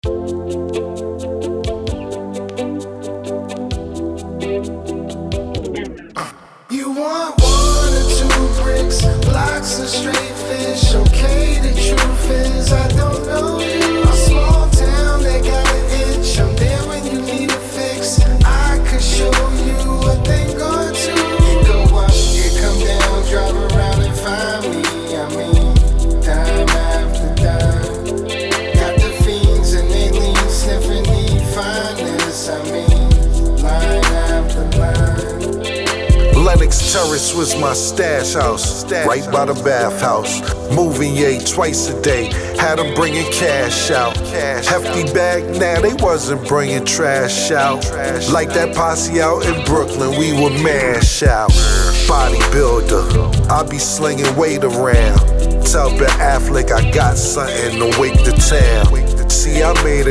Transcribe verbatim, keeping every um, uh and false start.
You want one or two bricks, blocks of straight fish. Okay, the truth is I don't know you. A small town that got an itch. I'm there when you need a fix. I could show you a thing or two. You go up, you come down, drive around and find me. I mean, dime after dime. Got the fiends and they lean sniffing the finest. I mean, line after line. Lenox Terrace was my stash house, right by the bathhouse. Moving yay twice a day, had them bringing cash out. Hefty bag, nah, they wasn't bringing trash out. Like that posse out in Brooklyn, we would mash out. Bodybuilder, I be slinging weight around. Tell Ben Affleck I got something to wake the town. See, I made it.